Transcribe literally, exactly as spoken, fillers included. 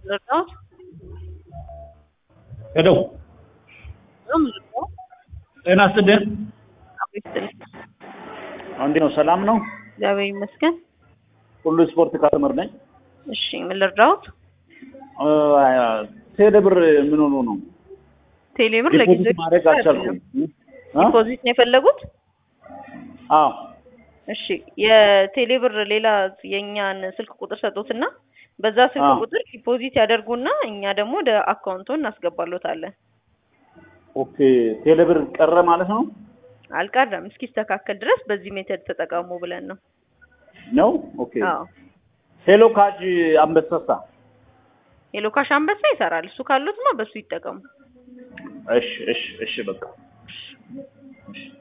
ልርዳው? ሄሎ ጤና ይስጥልኝ። እንዴት ነው? ሰላም ነው? እግዚአብሔር ይመስገን። ሁሉ ስፖርት ካስተመር ነኝ። እሺ ምን ልርዳዎት? ቴሌብር ምን ሆኖ ነው? ቴሌብር ለጊዜው ማድረግ አልቻልኩም። ዲፖዚት ነው የፈለጉት? አዎ። እሺ የቴሌብር ሌላ የኛን ስልክ ቁጥር ሰጡትና በዛ ስልክ ቁጥር ዲፖዚት ያደርጉና እኛ ደግሞ ወደ አካውንቶ እናስገባሎታለን። ኦኬ ቴሌብር ቀረ ማለት ነው? አልቀረም። እስኪስተካከል ድረስ በዚህ ሜተድ ተጠቀሙ ብለን ነው ነው። ኦኬ አዎ። ሄሎ ካጅ አንበሳሳ ሄሎ ካሽ አንበሳ ይሰራል። እሱ ካሉትማ በሱ ይጠቀሙ። እሺ እሺ እሺ በቃ